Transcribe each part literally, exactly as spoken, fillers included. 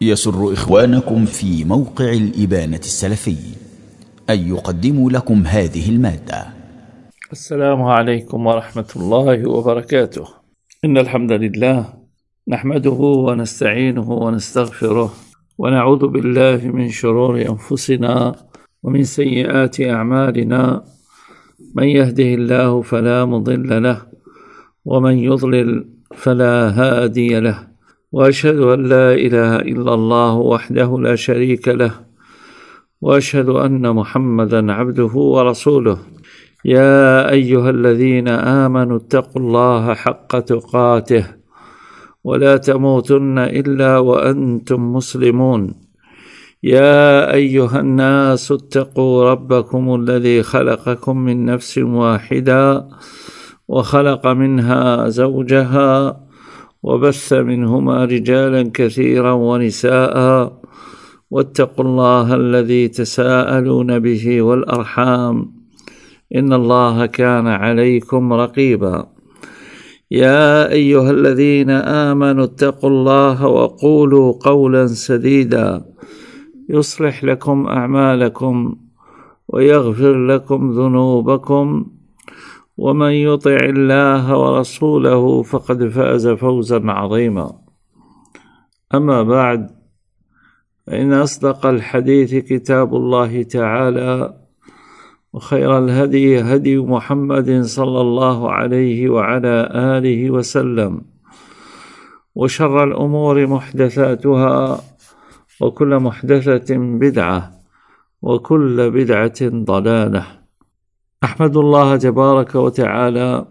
يسر إخوانكم في موقع الإبانة السلفي أن يقدموا لكم هذه المادة. السلام عليكم ورحمة الله وبركاته. إن الحمد لله نحمده ونستعينه ونستغفره ونعوذ بالله من شرور أنفسنا ومن سيئات أعمالنا، من يهده الله فلا مضل له ومن يضلل فلا هادي له، وأشهد أن لا إله إلا الله وحده لا شريك له، وأشهد أن محمدا عبده ورسوله. يا أيها الذين آمنوا اتقوا الله حق تقاته ولا تموتن إلا وأنتم مسلمون. يا أيها الناس اتقوا ربكم الذي خلقكم من نفس واحدة وخلق منها زوجها وبث منهما رجالا كثيرا ونساء، واتقوا الله الذي تساءلون به والأرحام إن الله كان عليكم رقيبا. يا أيها الذين آمنوا اتقوا الله وقولوا قولا سديدا يصلح لكم أعمالكم ويغفر لكم ذنوبكم، ومن يطع الله ورسوله فقد فاز فوزا عظيما. أما بعد، فإن أصدق الحديث كتاب الله تعالى، وخير الهدي هدي محمد صلى الله عليه وعلى آله وسلم، وشر الأمور محدثاتها، وكل محدثة بدعة، وكل بدعة ضلالة. أحمد الله تبارك وتعالى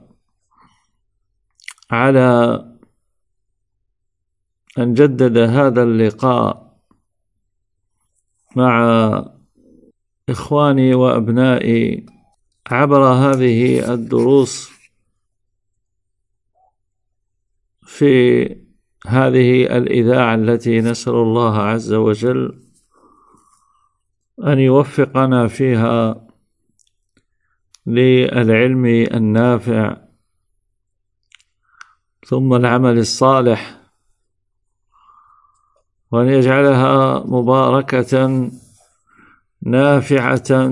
على أن جدد هذا اللقاء مع إخواني وأبنائي عبر هذه الدروس في هذه الإذاعة التي نسأل الله عز وجل أن يوفقنا فيها للعلم النافع ثم العمل الصالح، وأن يجعلها مباركة نافعة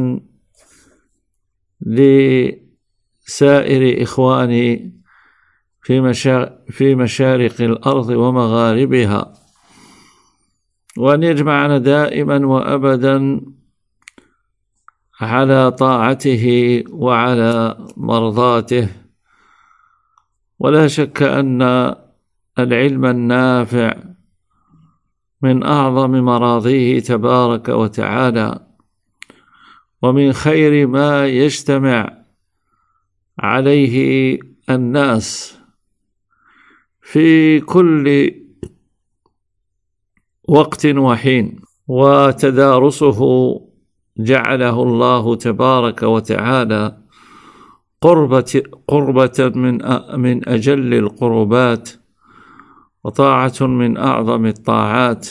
لسائر إخواني في مشا... في مشارق الأرض ومغاربها، وأن يجمعنا دائما وأبدا على طاعته وعلى مرضاته. ولا شك أن العلم النافع من أعظم مراضيه تبارك وتعالى، ومن خير ما يجتمع عليه الناس في كل وقت وحين، وتدارسه جعله الله تبارك وتعالى قربة قربة من من أجل القربات، وطاعة من أعظم الطاعات.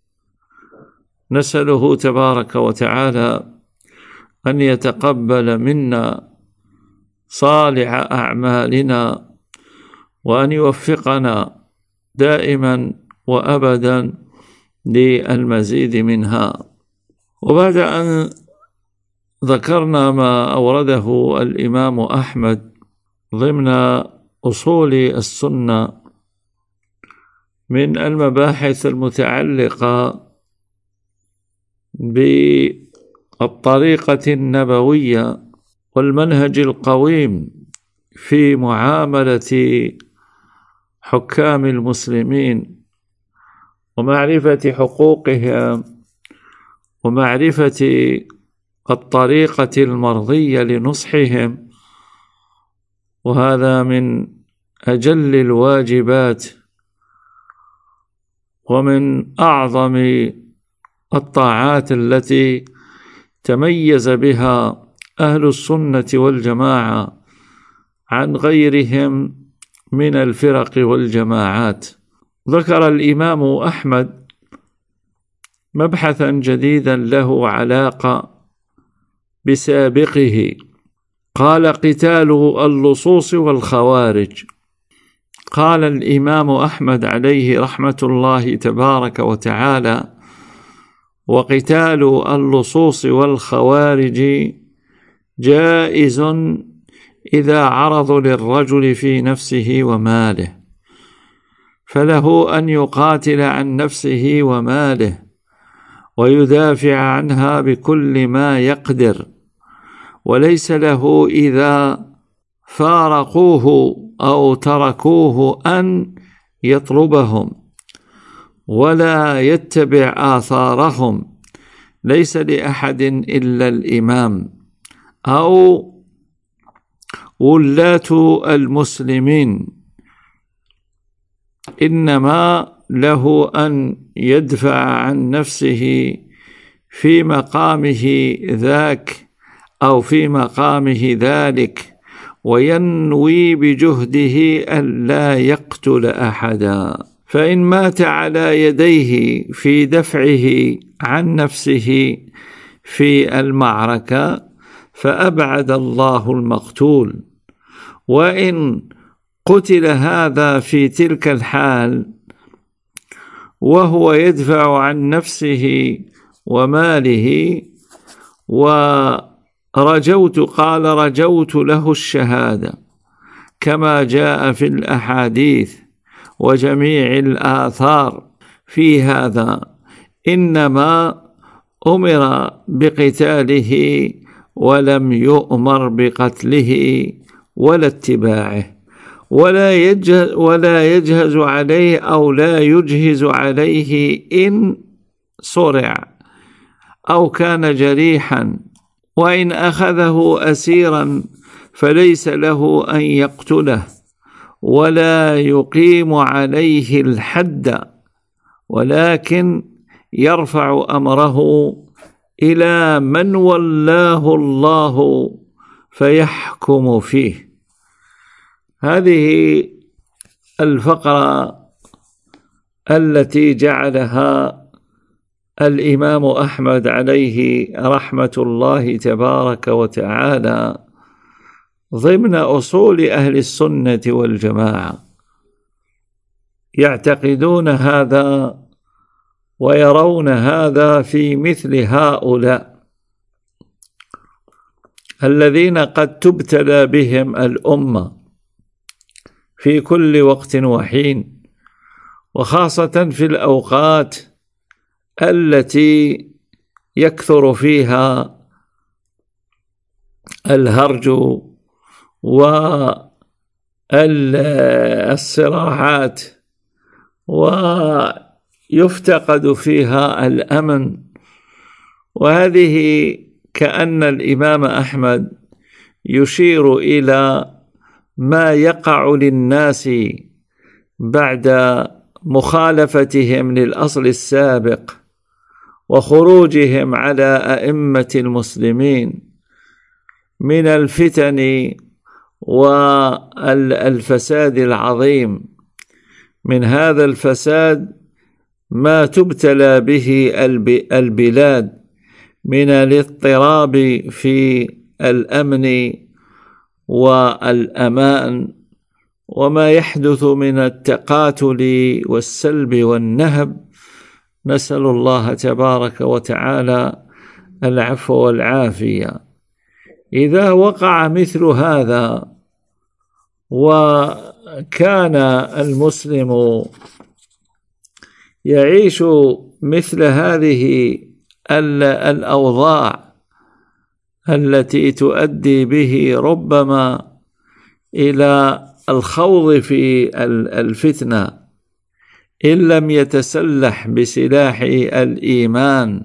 نسأله تبارك وتعالى أن يتقبل منا صالح أعمالنا، وأن يوفقنا دائما وأبدا للمزيد منها. وبعد أن ذكرنا ما أورده الإمام أحمد ضمن أصول السنة من المباحث المتعلقة بالطريقة النبوية والمنهج القويم في معاملة حكام المسلمين ومعرفة حقوقهم ومعرفة الطريقة المرضية لنصحهم، وهذا من أجل الواجبات ومن أعظم الطاعات التي تميز بها أهل السنة والجماعة عن غيرهم من الفرق والجماعات. ذكر الإمام أحمد مبحثا جديدا له علاقة بسابقه، قال: قتال اللصوص والخوارج. قال الإمام أحمد عليه رحمة الله تبارك وتعالى: وقتال اللصوص والخوارج جائز إذا عرضوا للرجل في نفسه وماله، فله أن يقاتل عن نفسه وماله ويدافع عنها بكل ما يقدر، وليس له إذا فارقوه أو تركوه أن يطلبهم ولا يتبع آثارهم، ليس لأحد إلا الإمام أو ولاة المسلمين، إنما له أن يدفع عن نفسه في مقامه ذاك أو في مقامه ذلك، وينوي بجهده ألا يقتل أحدا، فإن مات على يديه في دفعه عن نفسه في المعركة فأبعد الله المقتول، وإن قتل هذا في تلك الحال وهو يدفع عن نفسه وماله ورجوت قال رجوت له الشهادة كما جاء في الأحاديث وجميع الآثار في هذا، إنما أمر بقتاله ولم يؤمر بقتله ولا اتباعه، ولا يجهز, ولا يجهز عليه أو لا يجهز عليه إن صرع أو كان جريحا، وإن أخذه أسيرا فليس له أن يقتله ولا يقيم عليه الحد، ولكن يرفع أمره إلى من ولاه الله فيحكم فيه. هذه الفقرة التي جعلها الإمام أحمد عليه رحمة الله تبارك وتعالى ضمن أصول أهل السنة والجماعة، يعتقدون هذا ويرون هذا في مثل هؤلاء الذين قد تبتلى بهم الأمة في كل وقت وحين، وخاصة في الأوقات التي يكثر فيها الهرج والصراعات ويفتقد فيها الأمن. وهذه كأن الإمام أحمد يشير إلى ما يقع للناس بعد مخالفتهم للأصل السابق وخروجهم على أئمة المسلمين من الفتن والفساد العظيم. من هذا الفساد ما تبتلى به البلاد من الاضطراب في الأمن والأمان، وما يحدث من التقاتل والسلب والنهب، نسأل الله تبارك وتعالى العفو والعافية. إذا وقع مثل هذا وكان المسلم يعيش مثل هذه الأوضاع التي تؤدي به ربما إلى الخوض في الفتنة إن لم يتسلح بسلاح الإيمان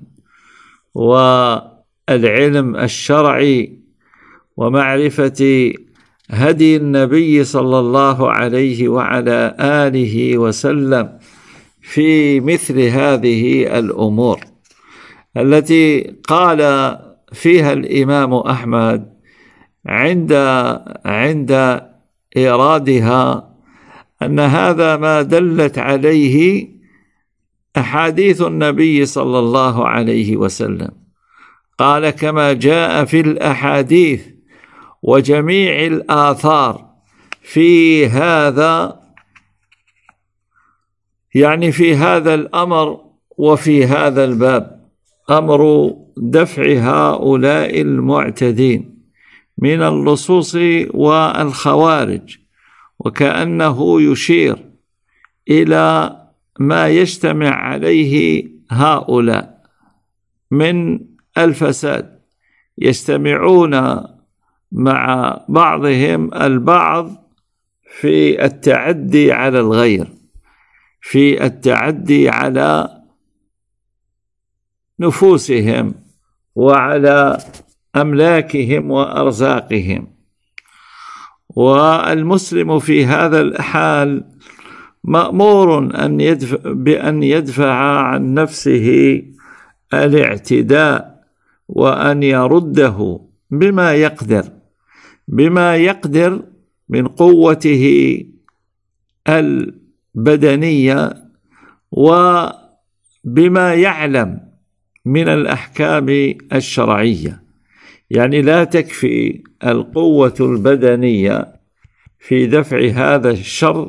والعلم الشرعي ومعرفة هدي النبي صلى الله عليه وعلى آله وسلم في مثل هذه الأمور التي قال فيها الإمام أحمد عند عند إيرادها أن هذا ما دلت عليه أحاديث النبي صلى الله عليه وسلم. قال كما جاء في الأحاديث وجميع الآثار في هذا يعني في هذا الأمر وفي هذا الباب أمر دفع هؤلاء المعتدين من اللصوص والخوارج، وكأنه يشير إلى ما يجتمع عليه هؤلاء من الفساد، يجتمعون مع بعضهم البعض في التعدي على الغير، في التعدي على نفوسهم وعلى أملاكهم وأرزاقهم. والمسلم في هذا الحال مأمور أن يدفع بأن يدفع عن نفسه الاعتداء وأن يرده بما يقدر بما يقدر من قوته البدنية وبما يعلم من الأحكام الشرعية. يعني لا تكفي القوة البدنية في دفع هذا الشر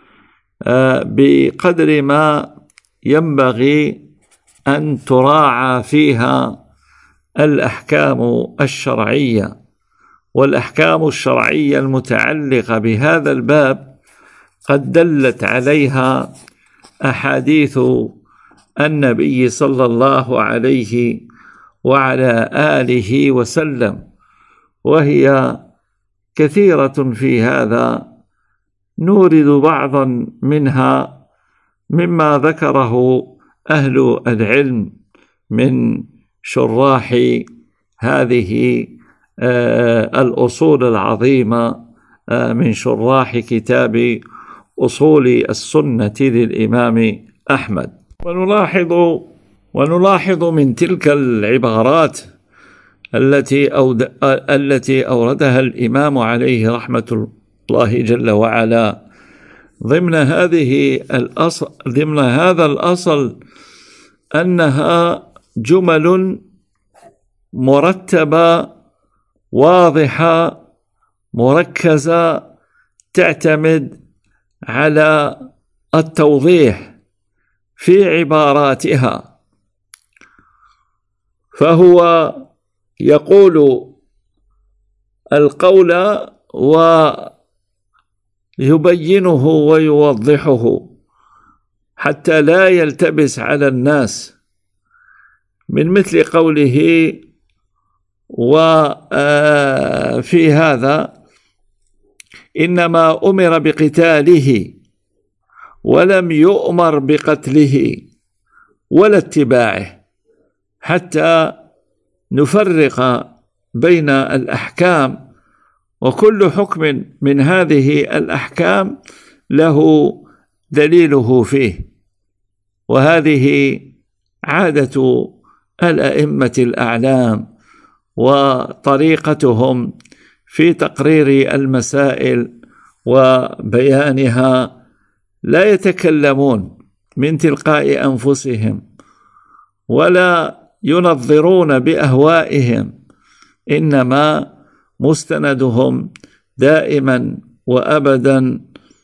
بقدر ما ينبغي أن تراعى فيها الأحكام الشرعية. والأحكام الشرعية المتعلقة بهذا الباب قد دلت عليها أحاديث النبي صلى الله عليه وعلى آله وسلم، وهي كثيرة في هذا. نورد بعضا منها مما ذكره أهل العلم من شراح هذه الأصول العظيمة من شراح كتاب أصول السنة للإمام أحمد. ونلاحظ ونلاحظ من تلك العبارات التي أود... التي أوردها الإمام عليه رحمة الله جل وعلا ضمن هذه الأصل ضمن هذا الأصل أنها جمل مرتبة واضحة مركزة تعتمد على التوضيح في عباراتها. فهو يقول القول ويبينه ويوضحه حتى لا يلتبس على الناس، من مثل قوله وفي هذا إنما أمر بقتاله ولم يؤمر بقتله ولا اتباعه، حتى نفرق بين الأحكام، وكل حكم من هذه الأحكام له دليله فيه. وهذه عادة الأئمة الأعلام وطريقتهم في تقرير المسائل وبيانها، لا يتكلمون من تلقاء أنفسهم ولا ينظرون بأهوائهم، إنما مستندهم دائما وأبدا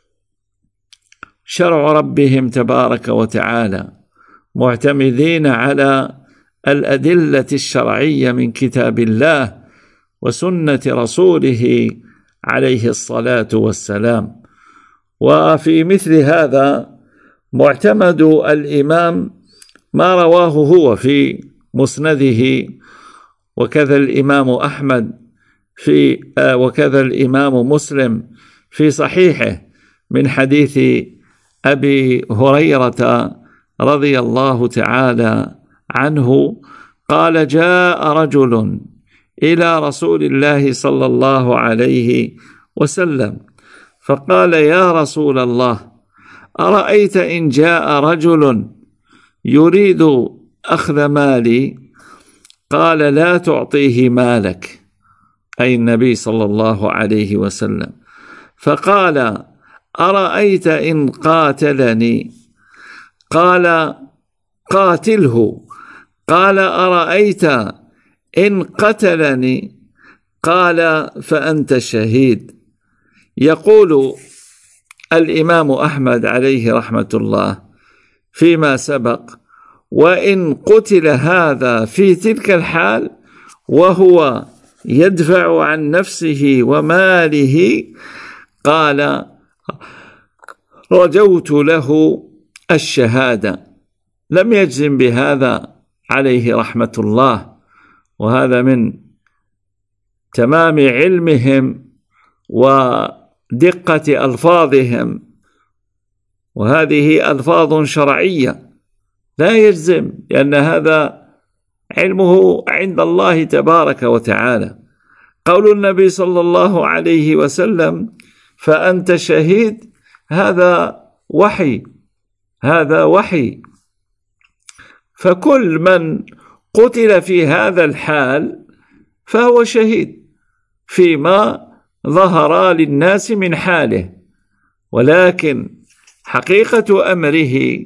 شرع ربهم تبارك وتعالى، معتمدين على الأدلة الشرعية من كتاب الله وسنة رسوله عليه الصلاة والسلام. وفي مثل هذا معتمد الإمام ما رواه هو في مسنده، وكذا الإمام أحمد في وكذا الإمام مسلم في صحيحه من حديث أبي هريرة رضي الله تعالى عنه قال: جاء رجل إلى رسول الله صلى الله عليه وسلم فقال: يا رسول الله، أرأيت إن جاء رجل يريد أخذ مالي؟ قال: لا تعطيه مالك، أي النبي صلى الله عليه وسلم. فقال: أرأيت إن قاتلني؟ قال: قاتله. قال: أرأيت إن قتلني؟ قال: فأنت شهيد. يقول الإمام أحمد عليه رحمة الله: فيما سبق. وإن قتل هذا في تلك الحال وهو يدفع عن نفسه وماله، قال رجوت له الشهادة. لم يجزم بهذا عليه رحمة الله، وهذا من تمام علمهم ودقة ألفاظهم، وهذه ألفاظ شرعية لا يجزم، لأن هذا علمه عند الله تبارك وتعالى. قول النبي صلى الله عليه وسلم فأنت شهيد، هذا وحي، هذا وحي. فكل من قتل في هذا الحال فهو شهيد فيما ظهر للناس من حاله، ولكن حقيقة أمره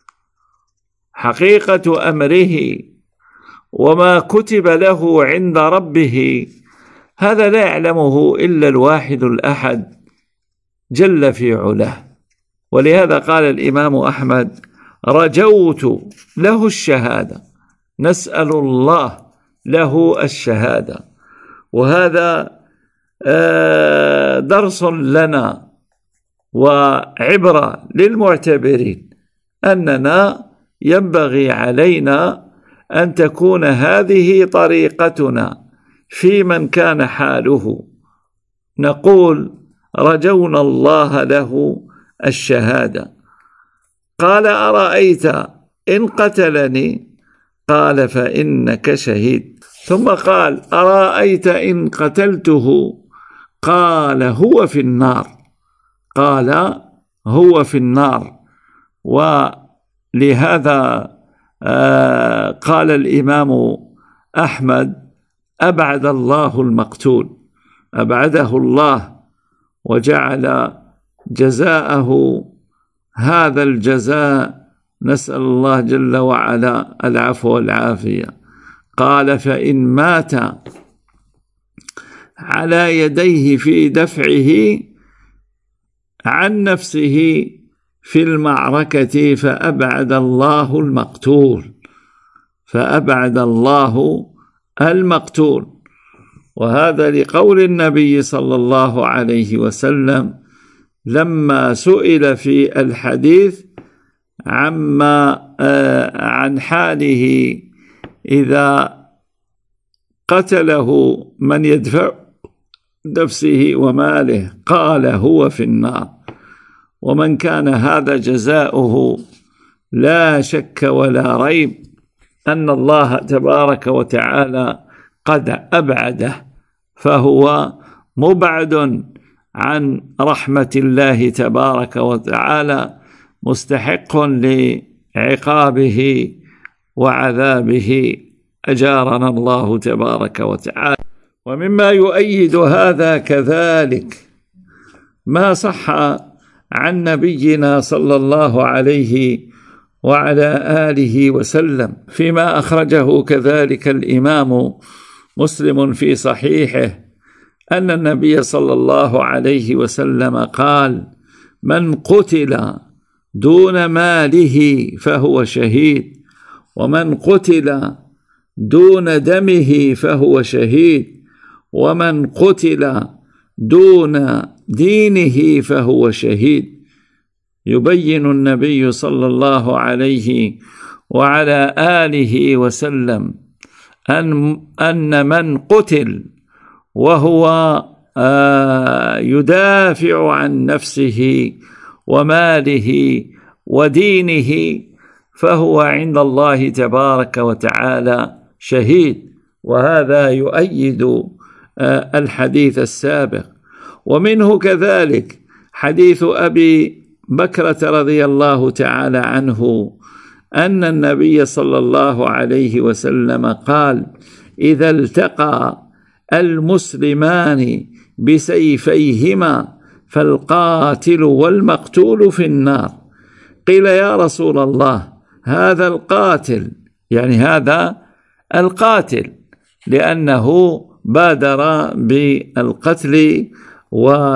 حقيقة أمره وما كتب له عند ربه هذا لا يعلمه إلا الواحد الأحد جل في علاه. ولهذا قال الإمام أحمد رجوت له الشهادة، نسأل الله له الشهادة. وهذا درس لنا وعبرة للمعتبرين أننا ينبغي علينا أن تكون هذه طريقتنا في من كان حاله، نقول رجونا الله له الشهادة. قال أرأيت إن قتلني؟ قال فإنك شهيد. ثم قال أرأيت إن قتلته؟ قال هو في النار، قال هو في النار. ولهذا آه قال الإمام أحمد أبعد الله المقتول، أبعده الله وجعل جزاءه هذا الجزاء، نسأل الله جل وعلا العفو والعافية. قال فإن مات على يديه في دفعه عن نفسه في المعركة فأبعد الله المقتول، فأبعد الله المقتول. وهذا لقول النبي صلى الله عليه وسلم لما سئل في الحديث عما عن حاله إذا قتله من يدفع نفسه وماله، قال هو في النار. ومن كان هذا جزاؤه لا شك ولا ريب أن الله تبارك وتعالى قد أبعده، فهو مبعد عن رحمة الله تبارك وتعالى، مستحق لعقابه وعذابه، أجارنا الله تبارك وتعالى. ومما يؤيد هذا كذلك ما صح عن نبينا صلى الله عليه وعلى آله وسلم فيما أخرجه كذلك الإمام مسلم في صحيحه أن النبي صلى الله عليه وسلم قال من قتل دون ماله فهو شهيد، ومن قتل دون دمه فهو شهيد، ومن قتل دون دينه فهو شهيد. يبين النبي صلى الله عليه وعلى آله وسلم أن أن من قتل وهو يدافع عن نفسه وماله ودينه فهو عند الله تبارك وتعالى شهيد. وهذا يؤيد الحديث السابق. ومنه كذلك حديث أبي بكرة رضي الله تعالى عنه أن النبي صلى الله عليه وسلم قال إذا التقى المسلمان بسيفيهما فالقاتل والمقتول في النار. قيل يا رسول الله هذا القاتل، يعني هذا القاتل لأنه بادر بالقتل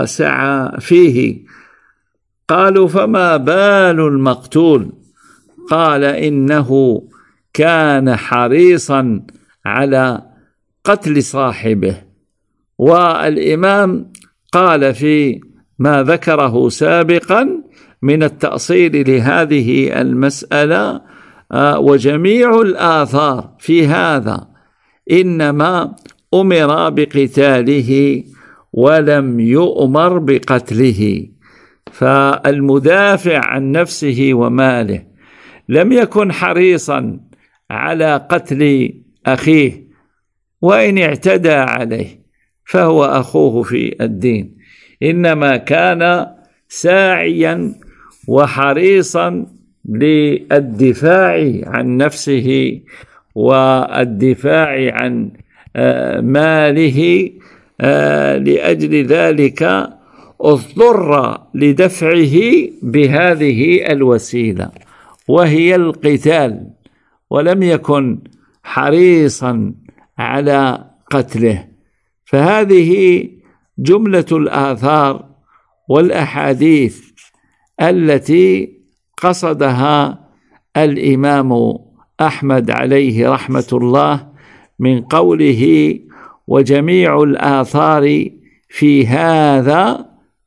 وسعى فيه. قالوا فما بال المقتول؟ قال إنه كان حريصا على قتل صاحبه. والإمام قال في ما ذكره سابقا من التأصيل لهذه المسألة: وجميع الآثار في هذا إنما أمر بقتاله ولم يؤمر بقتله. فالمدافع عن نفسه وماله لم يكن حريصا على قتل أخيه، وإن اعتدى عليه فهو أخوه في الدين، إنما كان ساعيا وحريصا للدفاع عن نفسه والدفاع عن ماله. لأجل ذلك اضطر لدفعه بهذه الوسيلة وهي القتال، ولم يكن حريصا على قتله. فهذه جملة الآثار والأحاديث التي قصدها الإمام أحمد عليه رحمة الله من قوله: وجميع الآثار في هذا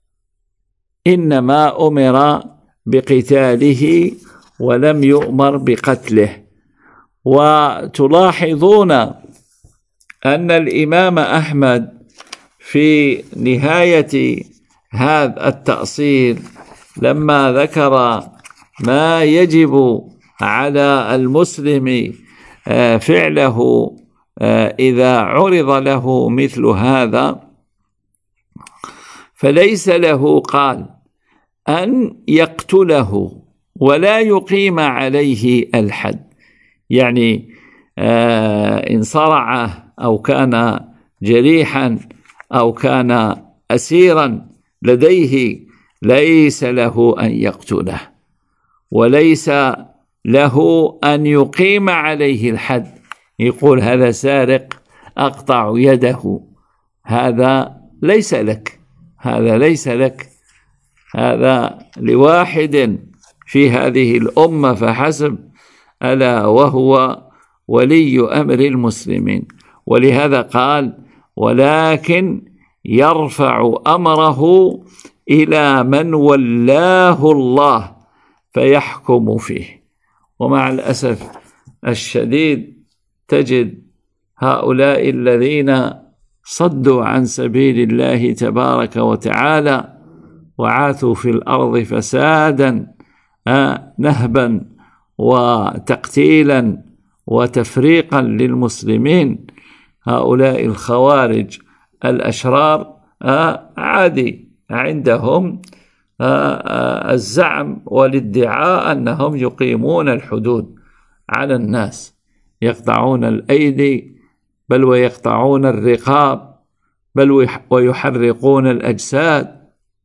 إنما أمر بقتاله ولم يؤمر بقتله. وتلاحظون أن الإمام أحمد في نهاية هذا التأصيل لما ذكر ما يجب على المسلم فعله إذا عرض له مثل هذا، فليس له قال أن يقتله ولا يقيم عليه الحد. يعني إن صرعه أو كان جريحا أو كان أسيرا لديه ليس له أن يقتله، وليس له أن يقيم عليه الحد، يقول هذا سارق أقطع يده، هذا ليس لك، هذا ليس لك، هذا لواحد في هذه الأمة فحسب، ألا وهو ولي أمر المسلمين. ولهذا قال: ولكن يرفع أمره إلى من ولاه الله فيحكم فيه. ومع الأسف الشديد تجد هؤلاء الذين صدوا عن سبيل الله تبارك وتعالى وعاثوا في الأرض فسادا نهبا وتقتيلا وتفريقا للمسلمين، هؤلاء الخوارج الأشرار عادي عندهم الزعم والادعاء أنهم يقيمون الحدود على الناس، يقطعون الأيدي بل ويقطعون الرقاب بل ويحرقون الأجساد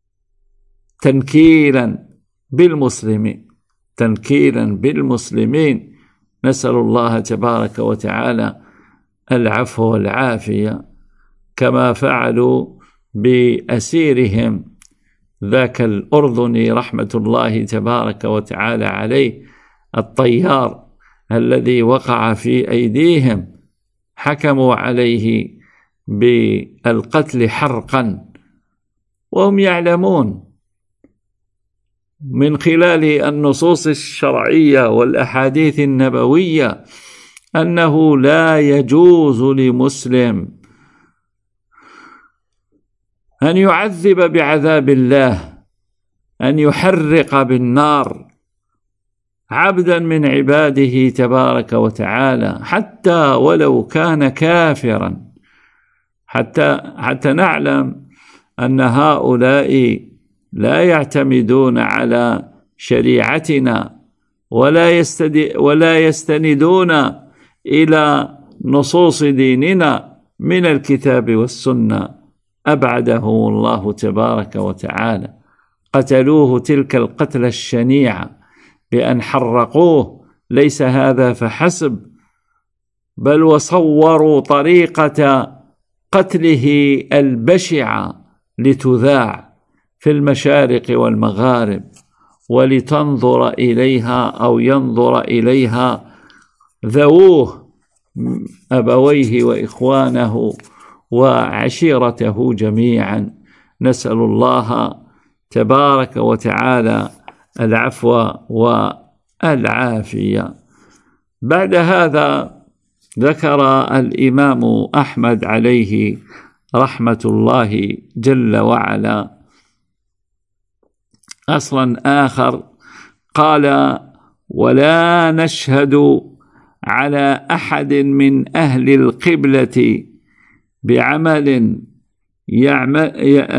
تنكيلا بالمسلمين، تنكيلا بالمسلمين. نسأل الله تبارك وتعالى العفو والعافية، كما فعلوا بأسيرهم ذاك الأردني رحمة الله تبارك وتعالى عليه، الطيار الذي وقع في أيديهم، حكموا عليه بالقتل حرقا وهم يعلمون من خلال النصوص الشرعية والأحاديث النبوية أنه لا يجوز لمسلم أن يعذب بعذاب الله، أن يحرق بالنار عبدا من عباده تبارك وتعالى، حتى ولو كان كافرا، حتى حتى نعلم أن هؤلاء لا يعتمدون على شريعتنا ولا يستد ولا يستندون إلى نصوص ديننا من الكتاب والسنة، أبعدهم الله تبارك وتعالى. قتلوه تلك القتلة الشنيعة بأن حرقوه، ليس هذا فحسب، بل وصوروا طريقة قتله البشعة لتذاع في المشارق والمغارب ولتنظر إليها أو ينظر إليها ذووه أبويه وإخوانه وعشيرته جميعا. نسأل الله تبارك وتعالى العفو والعافية. بعد هذا ذكر الإمام أحمد عليه رحمة الله جل وعلا أصلا آخر، قال: ولا نشهد على أحد من أهل القبلة بعمل يعمل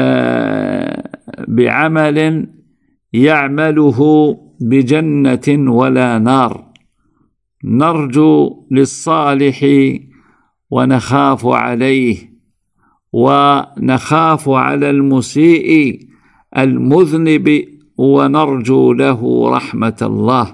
بعمل يعمله بجنة ولا نار، نرجو للصالح ونخاف عليه، ونخاف على المسيء المذنب ونرجو له رحمة الله.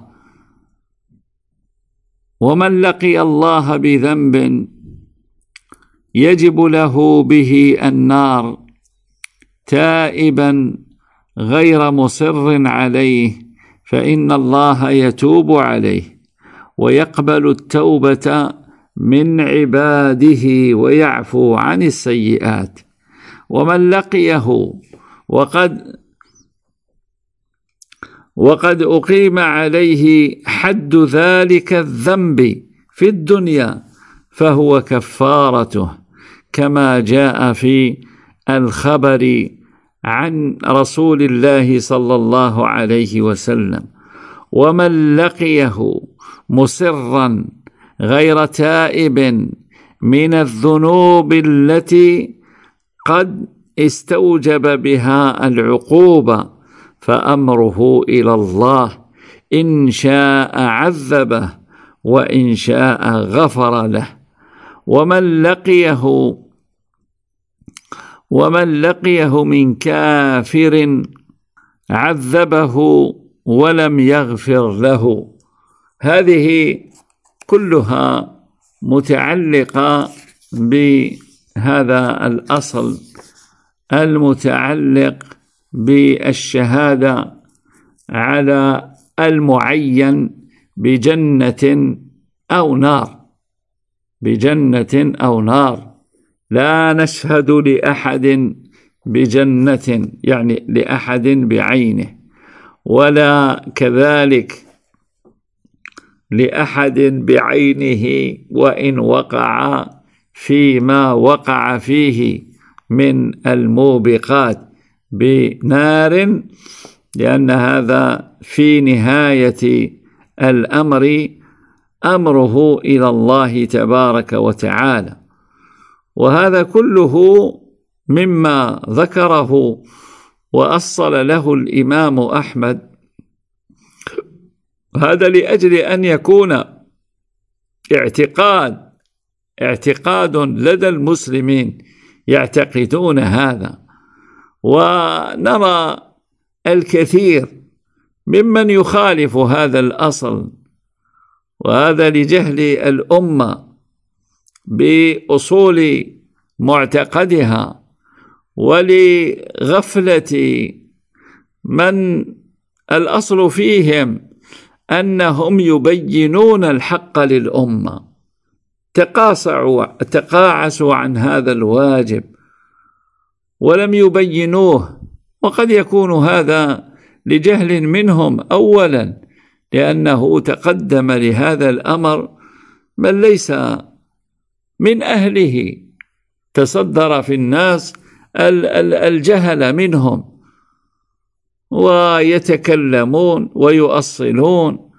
ومن لقي الله بذنب يجب له به النار تائبا غير مصر عليه، فإن الله يتوب عليه ويقبل التوبة من عباده ويعفو عن السيئات. ومن لقيه وقد وقد أقيم عليه حد ذلك الذنب في الدنيا فهو كفارته، كما جاء في الخبر عن رسول الله صلى الله عليه وسلم. ومن لقيه مصرا غير تائب من الذنوب التي قد استوجب بها العقوبة فأمره إلى الله، إن شاء عذبه وإن شاء غفر له. ومن لقيه ومن لقيه من كافر عذبه ولم يغفر له. هذه كلها متعلقة بهذا الأصل المتعلق بالشهادة على المعين بجنة أو نار، بجنة أو نار. لا نشهد لأحد بجنة يعني لأحد بعينه، ولا كذلك لأحد بعينه وإن وقع فيما وقع فيه من الموبقات بنار، لأن هذا في نهاية الأمر أمره إلى الله تبارك وتعالى. وهذا كله مما ذكره وأصل له الإمام أحمد، هذا لأجل أن يكون اعتقاد اعتقاد لدى المسلمين يعتقدون هذا. ونرى الكثير ممن يخالف هذا الأصل، وهذا لجهل الأمة بأصول معتقدها ولغفلة من الأصل فيهم أنهم يبينون الحق للأمة، تقاصعوا تقاعسوا عن هذا الواجب ولم يبينوه. وقد يكون هذا لجهل منهم أولا، لأنه تقدم لهذا الأمر من ليس من أهله، تصدر في الناس الجهل منهم ويتكلمون ويؤصلون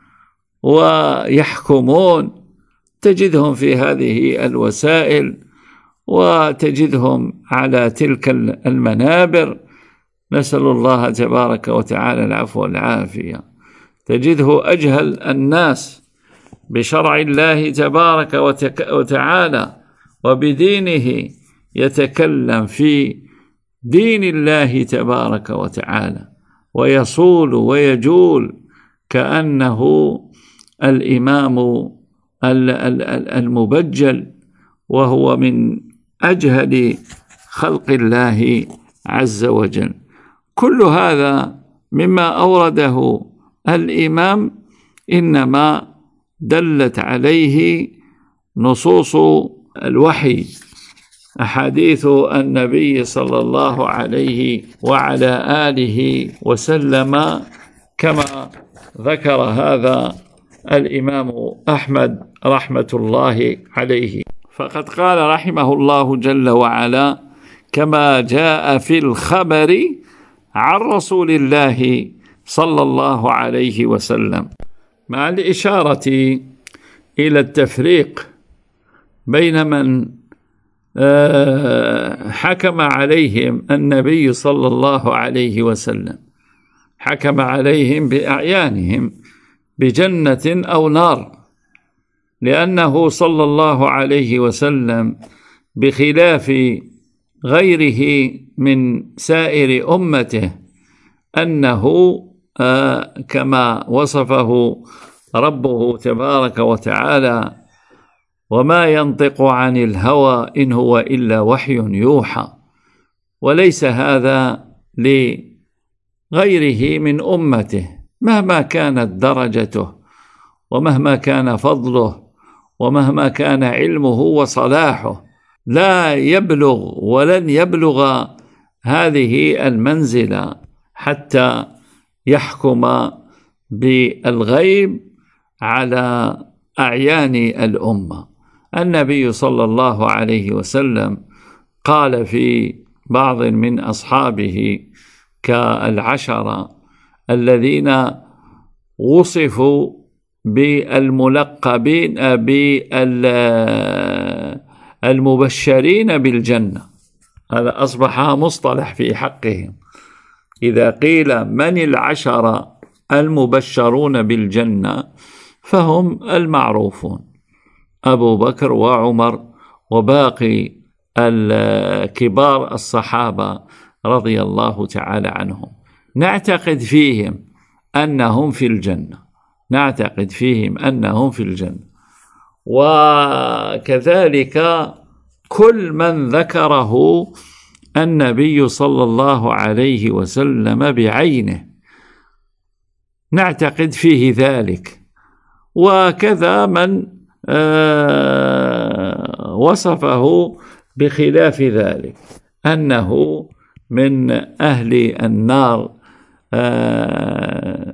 ويحكمون، تجدهم في هذه الوسائل وتجدهم على تلك المنابر. نسأل الله تبارك وتعالى العفو والعافية. تجده أجهل الناس بشرع الله تبارك وتعالى وبدينه يتكلم في دين الله تبارك وتعالى ويصول ويجول كأنه الإمام المبجل، وهو من أجهل خلق الله عز وجل. كل هذا مما أورده الإمام إنما دلت عليه نصوص الوحي، أحاديث النبي صلى الله عليه وعلى آله وسلم، كما ذكر هذا الإمام أحمد رحمة الله عليه. فقد قال رحمه الله جل وعلا: كما جاء في الخبر عن رسول الله صلى الله عليه وسلم، مع الإشارة إلى التفريق بين من حكم عليهم النبي صلى الله عليه وسلم، حكم عليهم بأعيانهم بجنة أو نار، لأنه صلى الله عليه وسلم بخلاف غيره من سائر أمته أنه آه كما وصفه ربه تبارك وتعالى: وما ينطق عن الهوى إن هو إلا وحي يوحى. وليس هذا لغيره من أمته مهما كانت درجته ومهما كان فضله ومهما كان علمه وصلاحه، لا يبلغ ولن يبلغ هذه المنزلة حتى يحكم بالغيب على أعيان الأمة. النبي صلى الله عليه وسلم قال في بعض من أصحابه كالعشرة الذين وصفوا بالملقبين بالمبشرين بالجنة، هذا أصبح مصطلح في حقهم. إذا قيل من العشرة المبشرون بالجنة فهم المعروفون: أبو بكر وعمر وباقي الكبار الصحابة رضي الله تعالى عنهم، نعتقد فيهم أنهم في الجنة، نعتقد فيهم أنهم في الجنة. وكذلك كل من ذكره النبي صلى الله عليه وسلم بعينه نعتقد فيه ذلك، وكذا من آه وصفه بخلاف ذلك أنه من أهل النار، آه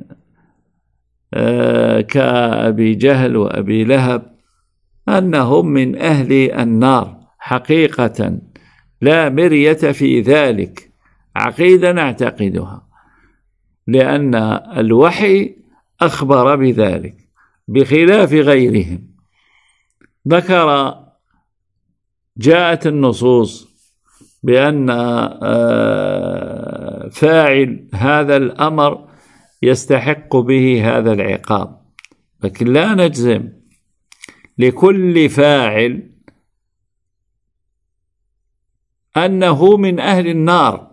آه كأبي جهل وأبي لهب، أنهم من أهل النار حقيقة لا مرية في ذلك، عقيدة نعتقدها، لأن الوحي أخبر بذلك بخلاف غيرهم. ذكر جاءت النصوص بأن فاعل هذا الأمر يستحق به هذا العقاب، لكن لا نجزم لكل فاعل أنه من أهل النار،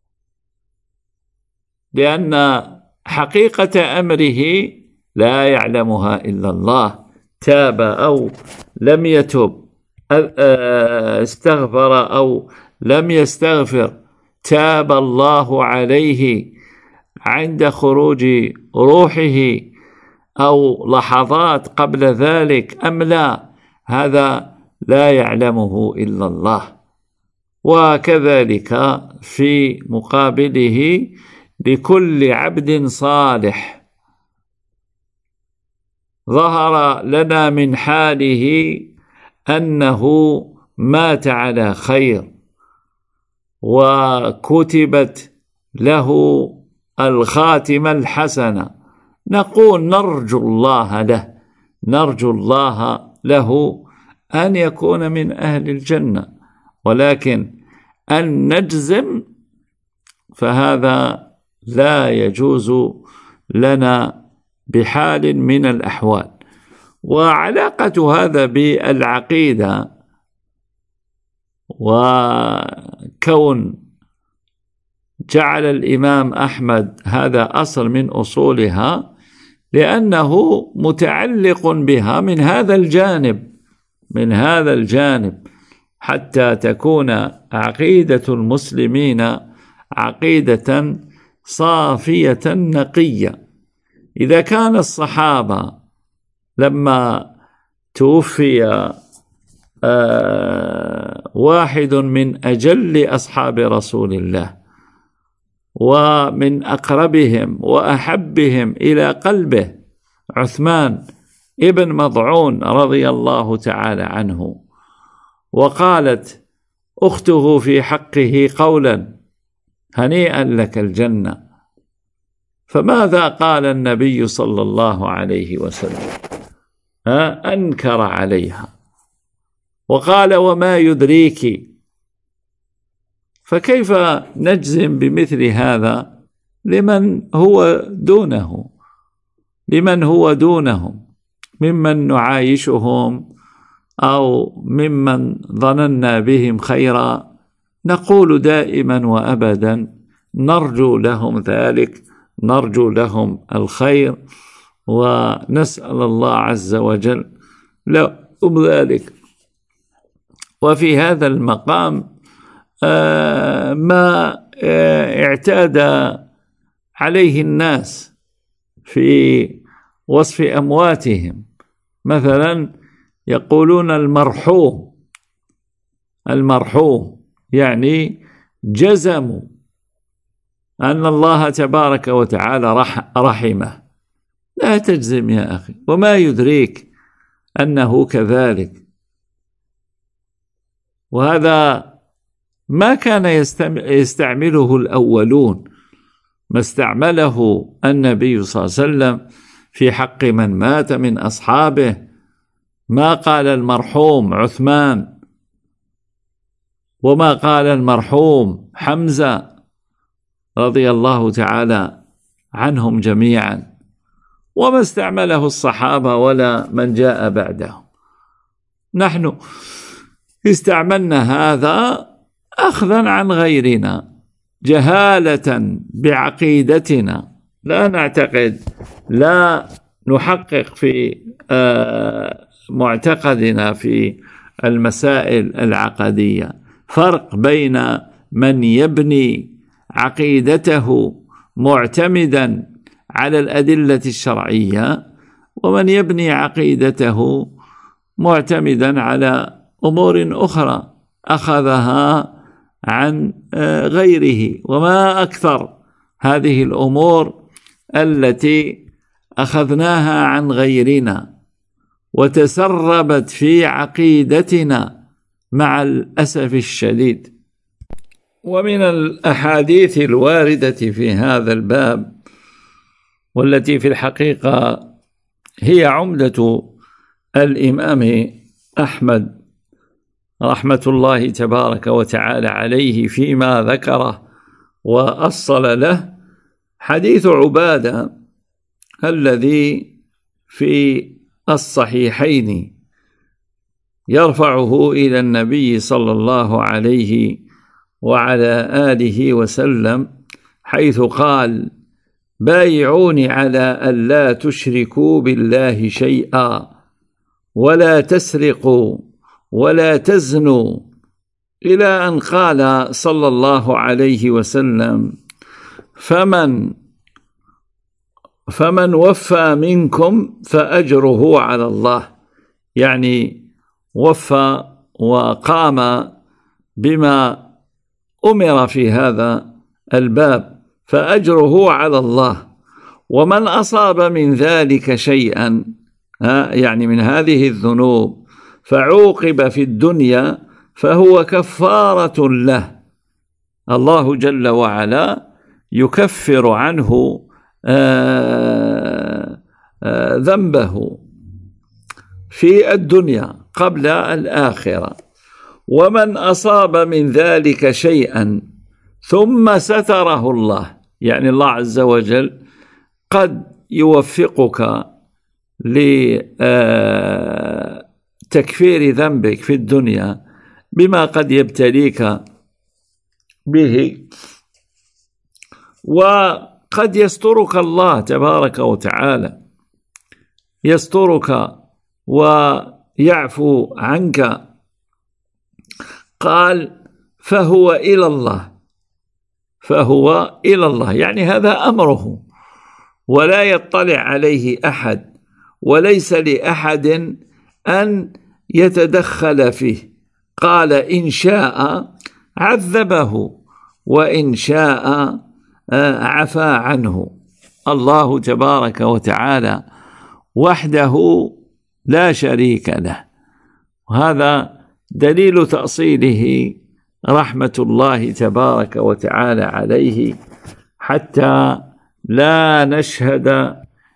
لأن حقيقة أمره لا يعلمها إلا الله، تاب أو لم يتب، استغفر أو لم يستغفر، تاب الله عليه عند خروج روحه أو لحظات قبل ذلك أم لا، هذا لا يعلمه إلا الله. وكذلك في مقابله لكل عبد صالح ظهر لنا من حاله أنه مات على خير وكتبت له الخاتمة الحسنة، نقول نرجو الله له، نرجو الله له أن يكون من أهل الجنة، ولكن أن نجزم فهذا لا يجوز لنا بحال من الأحوال. وعلاقة هذا بالعقيدة وكون جعل الإمام أحمد هذا أصل من أصولها لأنه متعلق بها من هذا الجانب، من هذا الجانب حتى تكون عقيدة المسلمين عقيدة صافية نقية، إذا كان الصحابة لما توفي آه واحد من أجل أصحاب رسول الله ومن أقربهم وأحبهم إلى قلبه عثمان ابن مضعون رضي الله تعالى عنه، وقالت أخته في حقه قولا هنيئا لك الجنة، فماذا قال النبي صلى الله عليه وسلم؟ أنكر عليها وقال وما يدريك. فكيف نجزم بمثل هذا لمن هو دونه لمن هو دونهم ممن نعايشهم أو ممن ظننا بهم خيرا؟ نقول دائما وأبدا نرجو لهم ذلك، نرجو لهم الخير، ونسأل الله عز وجل لهم ذلك. وفي هذا المقام آه ما آه اعتاد عليه الناس في وصف أمواتهم، مثلا يقولون المرحوم المرحوم يعني جزموا أن الله تبارك وتعالى رح رحمه. لا تجزم يا أخي، وما يدريك أنه كذلك. وهذا ما كان يستعمله الأولون، ما استعمله النبي صلى الله عليه وسلم في حق من مات من أصحابه. ما قال المرحوم عثمان، وما قال المرحوم حمزة رضي الله تعالى عنهم جميعا، وما استعمله الصحابة ولا من جاء بعدهم. نحن استعملنا هذا أخذا عن غيرنا، جهالة بعقيدتنا، لا نعتقد، لا نحقق في معتقدنا في المسائل العقدية. فرق بين من يبني عقيدته معتمدا على الأدلة الشرعية ومن يبني عقيدته معتمدا على أمور أخرى أخذها عن غيره. وما أكثر هذه الأمور التي أخذناها عن غيرنا وتسربت في عقيدتنا مع الأسف الشديد. ومن الأحاديث الواردة في هذا الباب، والتي في الحقيقة هي عمدة الإمام أحمد رحمة الله تبارك وتعالى عليه فيما ذكره وأصل له، حديث عبادة الذي في الصحيحين يرفعه إلى النبي صلى الله عليه وعلى آله وسلم، حيث قال: بايعوني على ألا تشركوا بالله شيئا ولا تسرقوا ولا تزنوا، إلى أن قال صلى الله عليه وسلم: فمن فمن وفى منكم فأجره على الله، يعني وفى وقام بما أمر في هذا الباب فأجره على الله. ومن أصاب من ذلك شيئا، يعني من هذه الذنوب، فعوقب في الدنيا فهو كفارة له، الله جل وعلا يكفر عنه آآ آآ ذنبه في الدنيا قبل الآخرة. ومن أصاب من ذلك شيئا ثم ستره الله، يعني الله عز وجل قد يوفقك لتكفير ذنبك في الدنيا بما قد يبتليك به، وقد يسترك الله تبارك وتعالى، يسترك ويعفو عنك. قال: فهو إلى الله، فهو إلى الله، يعني هذا أمره ولا يطلع عليه أحد، وليس لأحد أن يتدخل فيه. قال إن شاء عذبه وإن شاء عفى عنه. الله تبارك وتعالى وحده لا شريك له، وهذا دليل تأصيله رحمة الله تبارك وتعالى عليه، حتى لا نشهد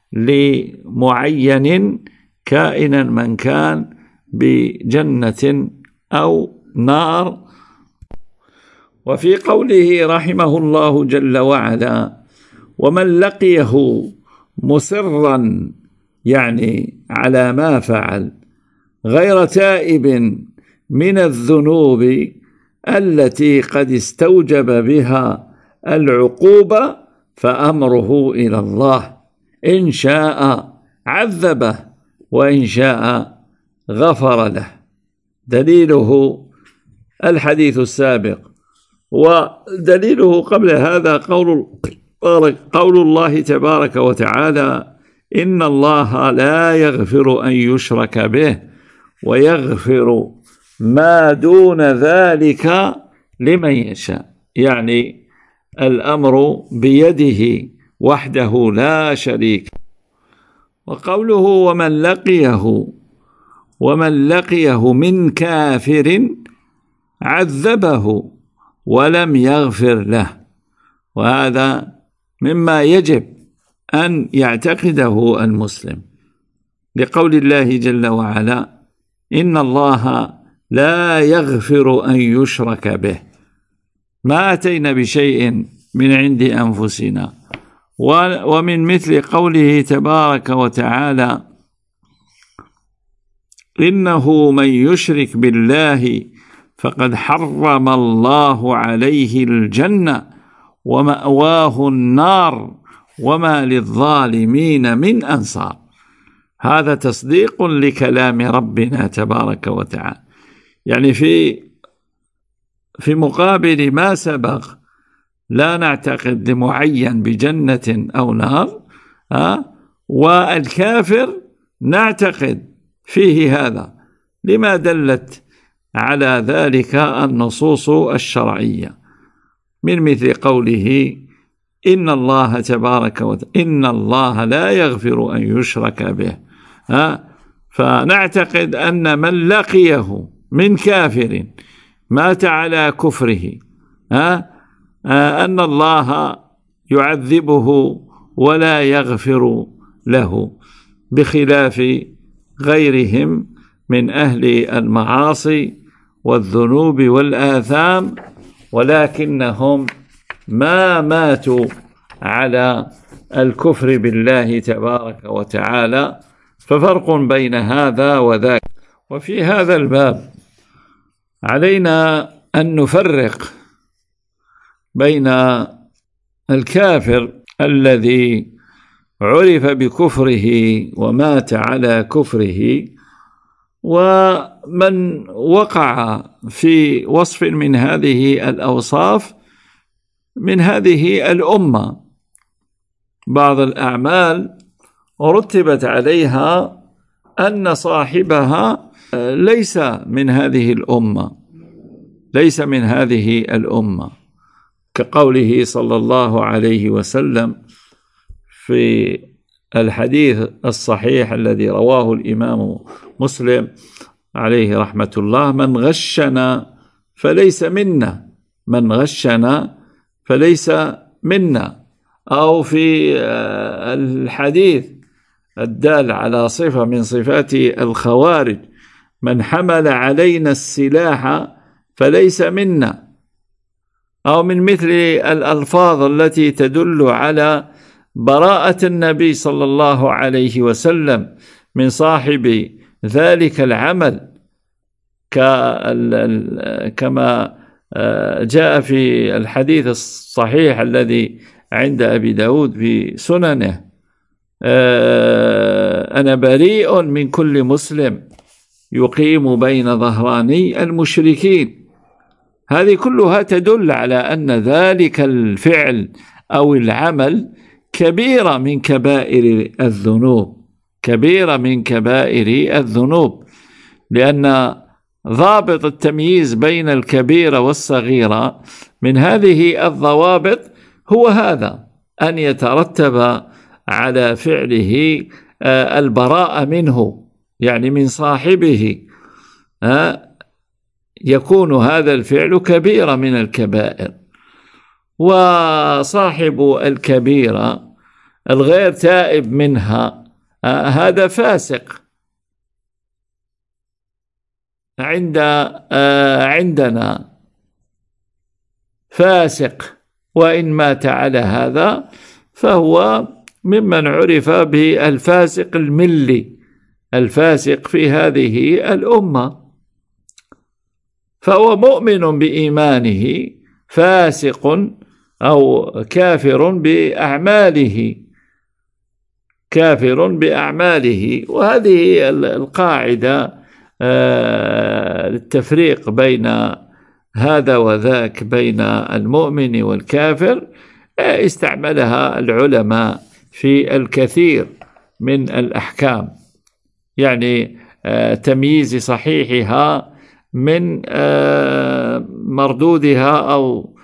لمعين كائنا من كان بجنة أو نار. وفي قوله رحمه الله جل وعلا: ومن لقيه مصرا، يعني على ما فعل، غير تائب من الذنوب التي قد استوجب بها العقوبة، فأمره إلى الله، إن شاء عذبه وإن شاء غفر له. دليله الحديث السابق، ودليله قبل هذا قول قول الله تبارك وتعالى: إن الله لا يغفر أن يشرك به ويغفر ما دون ذلك لمن يشاء، يعني الأمر بيده وحده لا شريك. وقوله ومن لقيه ومن لقيه من كافر عذبه ولم يغفر له، وهذا مما يجب أن يعتقده المسلم، لقول الله جل وعلا: إن الله لا يغفر أن يشرك به. ما أتينا بشيء من عند أنفسنا. ومن مثل قوله تبارك وتعالى: إنه من يشرك بالله فقد حرم الله عليه الجنة ومأواه النار وما للظالمين من أنصار. هذا تصديق لكلام ربنا تبارك وتعالى، يعني في في مقابل ما سبق لا نعتقد لمعين بجنة أو نار، أه؟ والكافر نعتقد فيه هذا، لما دلت على ذلك النصوص الشرعية، من مثل قوله: إن الله تبارك وتعالى إن الله لا يغفر أن يشرك به. أه؟ فنعتقد أن من لقيه من كافر مات على كفره أه؟ أه أن الله يعذبه ولا يغفر له، بخلاف غيرهم من أهل المعاصي والذنوب والآثام، ولكنهم ما ماتوا على الكفر بالله تبارك وتعالى. ففرق بين هذا وذاك. وفي هذا الباب علينا أن نفرق بين الكافر الذي عرف بكفره ومات على كفره، ومن وقع في وصف من هذه الأوصاف من هذه الأمة. بعض الأعمال رتبت عليها أن صاحبها ليس من هذه الأمة ليس من هذه الأمة، كقوله صلى الله عليه وسلم في الحديث الصحيح الذي رواه الإمام مسلم عليه رحمة الله: من غشنا فليس منا من غشنا فليس منا. أو في الحديث الدال على صفة من صفات الخوارج: من حمل علينا السلاح فليس منا. أو من مثل الألفاظ التي تدل على براءة النبي صلى الله عليه وسلم من صاحب ذلك العمل، كما جاء في الحديث الصحيح الذي عند أبي داود في سننه: أنا بريء من كل مسلم يقيم بين ظهراني المشركين. هذه كلها تدل على أن ذلك الفعل أو العمل كبيرة من كبائر الذنوب، كبيرة من كبائر الذنوب، لأن ضابط التمييز بين الكبيرة والصغيرة من هذه الضوابط هو هذا، أن يترتب على فعله البراءة منه، يعني من صاحبه يكون هذا الفعل كبيرة من الكبائر. وصاحب الكبيرة الغير تائب منها هذا فاسق عند عندنا، فاسق، وإن مات على هذا فهو ممن عرف بالفاسق الملي، الفاسق في هذه الأمة، فهو مؤمن بإيمانه فاسق أو كافر بأعماله، كافر بأعماله. وهذه القاعدة للتفريق بين هذا وذاك، بين المؤمن والكافر، استعملها العلماء في الكثير من الأحكام، يعني تمييز صحيحها من مردودها أو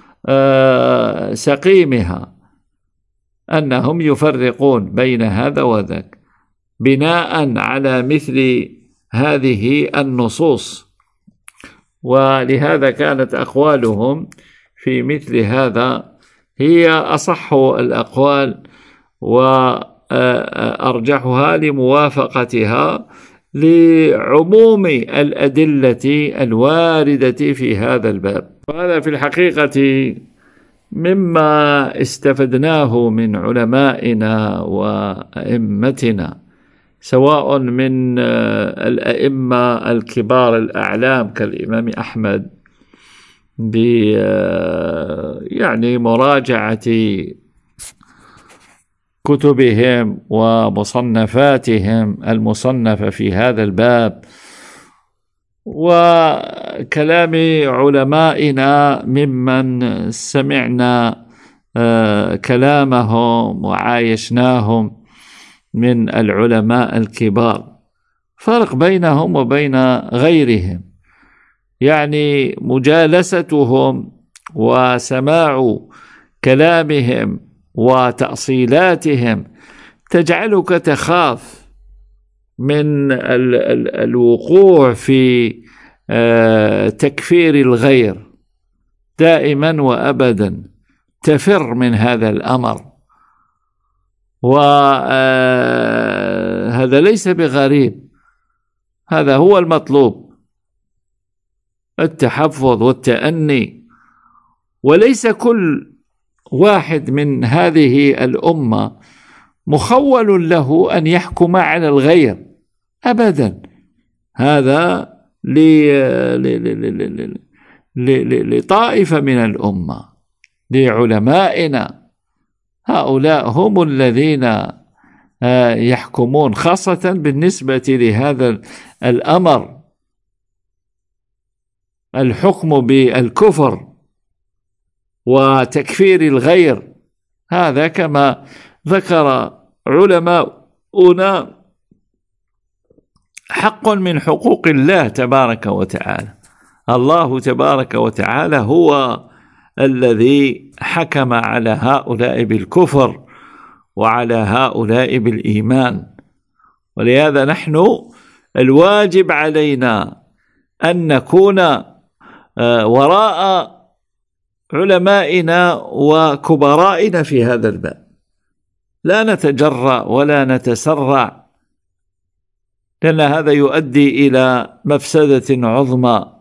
سقيمها، أنهم يفرقون بين هذا وذاك بناء على مثل هذه النصوص. ولهذا كانت أقوالهم في مثل هذا هي أصح الأقوال وأرجحها لموافقتها لعموم الأدلة الواردة في هذا الباب. وهذا في الحقيقة مما استفدناه من علمائنا وأئمتنا، سواء من الأئمة الكبار الأعلام كالإمام أحمد ب يعني مراجعة كتبهم ومصنفاتهم المصنفة في هذا الباب، وكلام علمائنا ممن سمعنا كلامهم وعايشناهم من العلماء الكبار. فرق بينهم وبين غيرهم، يعني مجالستهم وسماع كلامهم وتأصيلاتهم تجعلك تخاف من ال ال الوقوع في تكفير الغير، دائما وأبدا تفر من هذا الأمر، وهذا ليس بغريب، هذا هو المطلوب، التحفظ والتأني. وليس كل واحد من هذه الأمة مخول له أن يحكم على الغير أبدا، هذا لطائفة من الأمة، لعلمائنا، هؤلاء هم الذين يحكمون، خاصة بالنسبة لهذا الأمر، الحكم بالكفر وتكفير الغير. هذا كما ذكر علماؤنا حق من حقوق الله تبارك وتعالى. الله تبارك وتعالى هو الذي حكم على هؤلاء بالكفر وعلى هؤلاء بالإيمان. ولهذا نحن الواجب علينا أن نكون وراء علمائنا وكبرائنا في هذا الباب، لا نتجرأ ولا نتسرع، لأن هذا يؤدي إلى مفسدة عظمى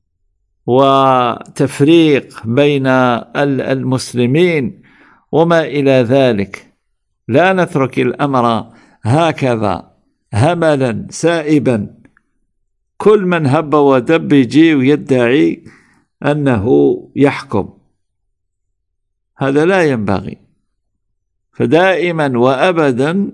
وتفريق بين المسلمين وما إلى ذلك. لا نترك الأمر هكذا هملا سائبا، كل من هب ودب يجي ويدعي أنه يحكم، هذا لا ينبغي. فدائما وأبدا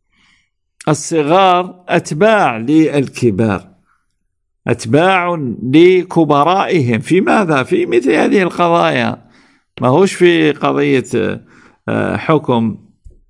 الصغار أتباع للكبار، أتباع لكبرائهم في ماذا؟ في مثل هذه القضايا، ما هوش في قضية حكم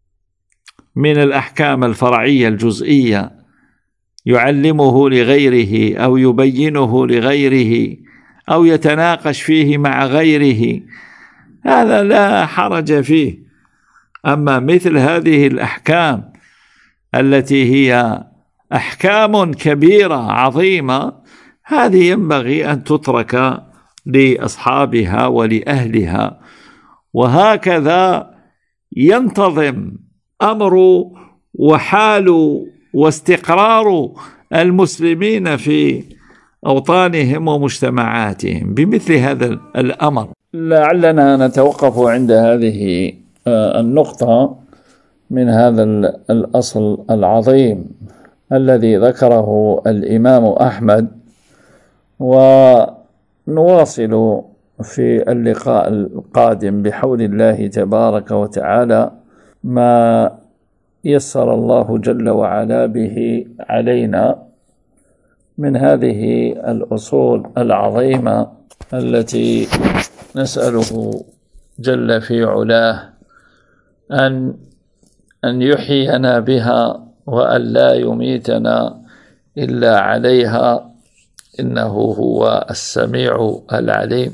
من الأحكام الفرعية الجزئية يعلمه لغيره أو يبينه لغيره أو يتناقش فيه مع غيره، هذا لا حرج فيه. أما مثل هذه الأحكام التي هي أحكام كبيرة عظيمة، هذه ينبغي أن تترك لأصحابها ولأهلها. وهكذا ينتظم أمر وحال واستقرار المسلمين في أوطانهم ومجتمعاتهم بمثل هذا الأمر. لعلنا نتوقف عند هذه النقطة من هذا الأصل العظيم الذي ذكره الإمام أحمد، ونواصل في اللقاء القادم بحول الله تبارك وتعالى ما يسر الله جل وعلا به علينا من هذه الأصول العظيمة التي نسأله جل في علاه أن أن يحيينا بها وأن لا يميتنا إلا عليها، إنه هو السميع العليم.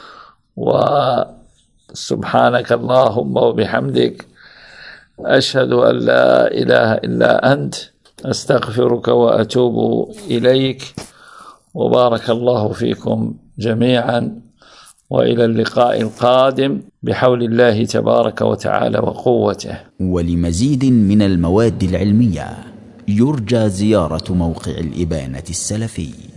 وسبحانك اللهم وبحمدك، أشهد أن لا إله إلا أنت، أستغفرك وأتوب إليك. وبارك الله فيكم جميعا، وإلى اللقاء القادم بحول الله تبارك وتعالى وقوته. ولمزيد من المواد العلمية يرجى زيارة موقع الإبانة السلفي.